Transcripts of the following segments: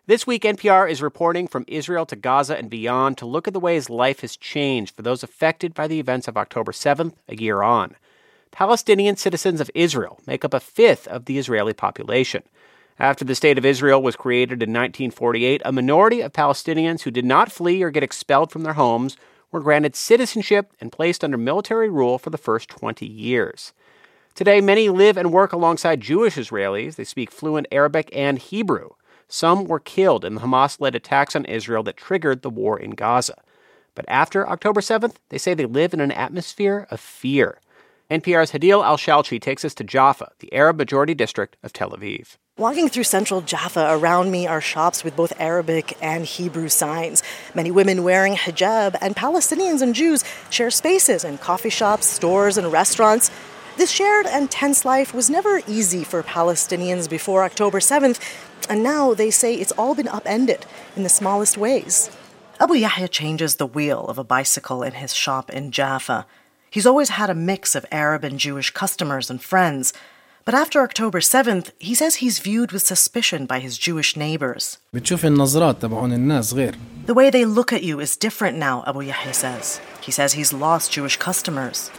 This week, NPR is reporting from Israel to Gaza and beyond to look at the ways life has changed for those affected by the events of October 7th, a year on. Palestinian citizens of Israel make up a fifth of the Israeli population. After the State of Israel was created in 1948, a minority of Palestinians who did not flee or get expelled from their homes were granted citizenship and placed under military rule for the first 20 years. Today, many live and work alongside Jewish Israelis. They speak fluent Arabic and Hebrew. Some were killed in the Hamas-led attacks on Israel that triggered the war in Gaza. But after October 7th, they say they live in an atmosphere of fear. NPR's Hadil Al-Shalchi takes us to Jaffa, the Arab-majority district of Tel Aviv. Walking through central Jaffa, around me are shops with both Arabic and Hebrew signs. Many women wearing hijab, and Palestinians and Jews share spaces in coffee shops, stores, and restaurants. This shared and tense life was never easy for Palestinians before October 7th, and now they say it's all been upended in the smallest ways. Abu Yahya changes the wheel of a bicycle in his shop in Jaffa. He's always had a mix of Arab and Jewish customers and friends. But after October 7th, he says he's viewed with suspicion by his Jewish neighbors. The way they look at you is different now, Abu Yahya says. He says he's lost Jewish customers.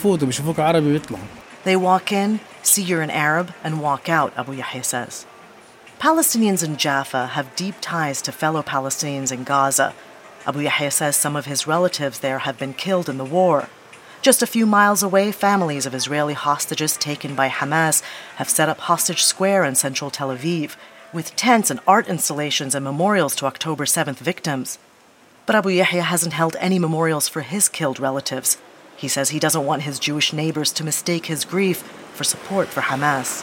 They walk in, see you're an Arab, and walk out, Abu Yahya says. Palestinians in Jaffa have deep ties to fellow Palestinians in Gaza. Abu Yahya says some of his relatives there have been killed in the war. Just a few miles away, families of Israeli hostages taken by Hamas have set up Hostage Square in central Tel Aviv, with tents and art installations and memorials to October 7th victims. But Abu Yahya hasn't held any memorials for his killed relatives. He says he doesn't want his Jewish neighbors to mistake his grief for support for Hamas.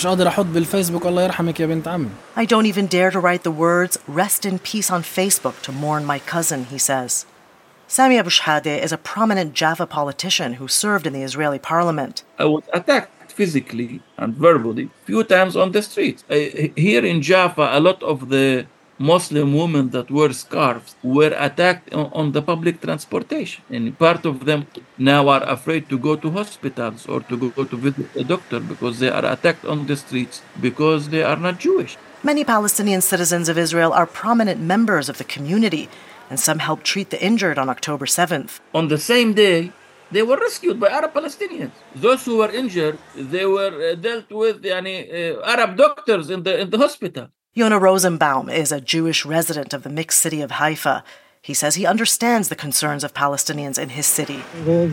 I don't even dare to write the words, "Rest in peace" on Facebook to mourn my cousin, he says. Sami Abu Shhadeh is a prominent Jaffa politician who served in the Israeli parliament. I was attacked physically and verbally a few times on the streets. Here in Jaffa, a lot of the Muslim women that wear scarves were attacked on the public transportation. And part of them now are afraid to go to hospitals or to go to visit a doctor because they are attacked on the streets because they are not Jewish. Many Palestinian citizens of Israel are prominent members of the community, and some helped treat the injured on October 7th. On the same day, they were rescued by Arab Palestinians. Those who were injured, they were dealt with Arab doctors in the hospital. Yonah Rosenbaum is a Jewish resident of the mixed city of Haifa. He says he understands the concerns of Palestinians in his city.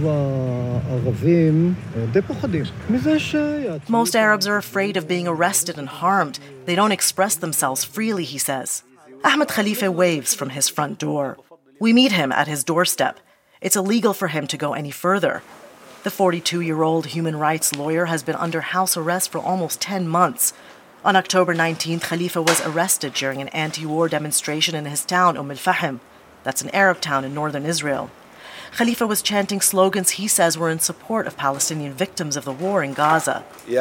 Most Arabs are afraid of being arrested and harmed. They don't express themselves freely, he says. Ahmed Khalifa waves from his front door. We meet him at his doorstep. It's illegal for him to go any further. The 42-year-old human rights lawyer has been under house arrest for almost 10 months. On October 19th, Khalifa was arrested during an anti-war demonstration in his town, Al-Fahim. That's an Arab town in northern Israel. Khalifa was chanting slogans he says were in support of Palestinian victims of the war in Gaza.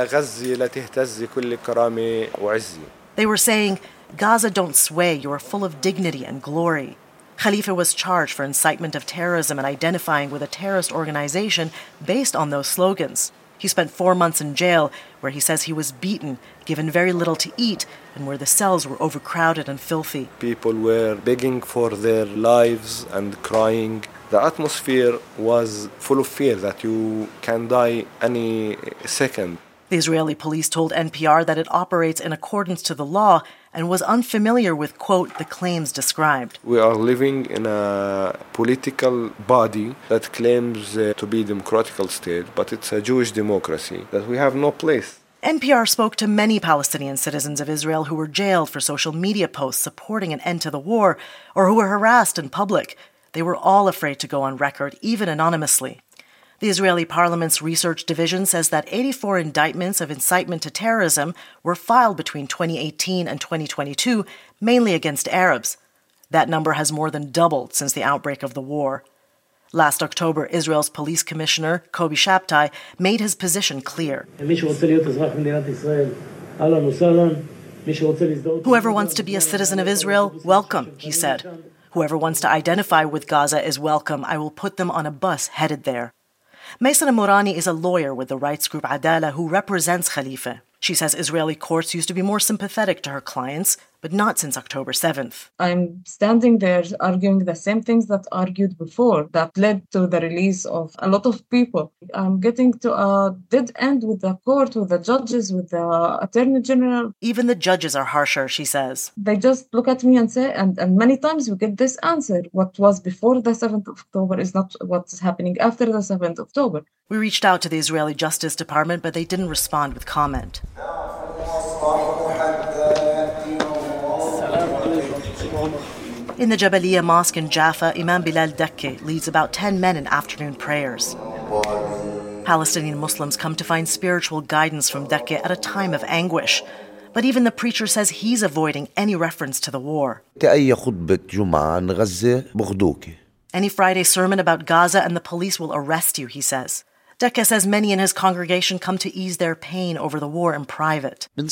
They were saying, "Gaza, don't sway, you are full of dignity and glory." Khalifa was charged for incitement of terrorism and identifying with a terrorist organization based on those slogans. He spent 4 months in jail, where he says he was beaten, given very little to eat, and where the cells were overcrowded and filthy. People were begging for their lives and crying. The atmosphere was full of fear that you can die any second. The Israeli police told NPR that it operates in accordance to the law and was unfamiliar with, quote, the claims described. We are living in a political body that claims to be a democratic state, but it's a Jewish democracy that we have no place. NPR spoke to many Palestinian citizens of Israel who were jailed for social media posts supporting an end to the war or who were harassed in public. They were all afraid to go on record, even anonymously. The Israeli Parliament's research division says that 84 indictments of incitement to terrorism were filed between 2018 and 2022, mainly against Arabs. That number has more than doubled since the outbreak of the war. Last October, Israel's police commissioner, Kobi Shabtai, made his position clear. Whoever wants to be a citizen of Israel, welcome, he said. Whoever wants to identify with Gaza is welcome. I will put them on a bus headed there. Maysana Morani is a lawyer with the rights group Adala who represents Khalifa. She says Israeli courts used to be more sympathetic to her clients, but not since October 7th. I'm standing there arguing the same things that argued before that led to the release of a lot of people. I'm getting to a dead end with the court, with the judges, with the attorney general. Even the judges are harsher, she says. They just look at me and say, and many times we get this answer, what was before the 7th of October is not what's happening after the 7th of October. We reached out to the Israeli Justice Department, but they didn't respond with comment. In the Jabaliya Mosque in Jaffa, Imam Bilal Dekke leads about 10 men in afternoon prayers. Palestinian Muslims come to find spiritual guidance from Dekke at a time of anguish. But even the preacher says he's avoiding any reference to the war. Any Friday sermon about Gaza and the police will arrest you, he says. Dekke says many in his congregation come to ease their pain over the war in private. I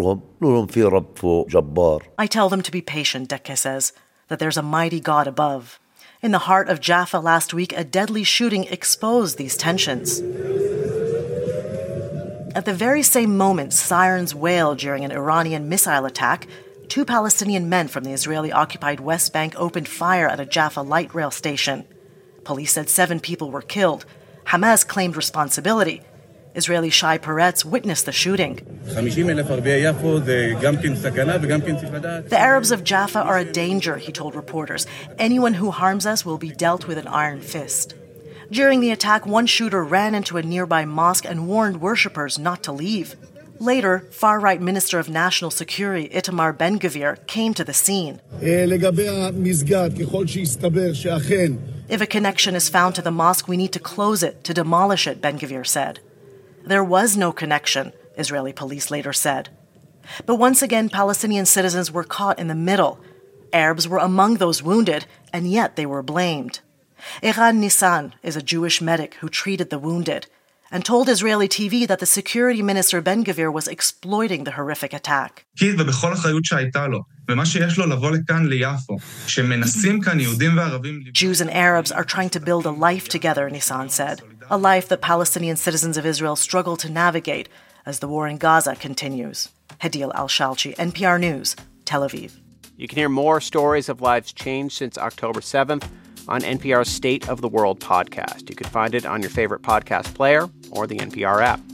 tell them to be patient, Dekke says, that there's a mighty God above. In the heart of Jaffa last week, a deadly shooting exposed these tensions. At the very same moment sirens wailed during an Iranian missile attack, 2 Palestinian men from the Israeli-occupied West Bank opened fire at a Jaffa light rail station. Police said 7 people were killed. Hamas claimed responsibility. Israeli Shai Peretz witnessed the shooting. The Arabs of Jaffa are a danger, he told reporters. Anyone who harms us will be dealt with an iron fist. During the attack, one shooter ran into a nearby mosque and warned worshippers not to leave. Later, far-right Minister of National Security Itamar Ben-Gvir came to the scene. If a connection is found to the mosque, we need to close it, to demolish it, Ben-Gvir said. There was no connection, Israeli police later said. But once again, Palestinian citizens were caught in the middle. Arabs were among those wounded, and yet they were blamed. Eran Nissan is a Jewish medic who treated the wounded and told Israeli TV that the security minister Ben-Gvir was exploiting the horrific attack. Jews and Arabs are trying to build a life together, Nissan said, a life that Palestinian citizens of Israel struggle to navigate as the war in Gaza continues. Hadil Al-Shalchi, NPR News, Tel Aviv. You can hear more stories of lives changed since October 7th on NPR's State of the World podcast. You can find it on your favorite podcast player or the NPR app.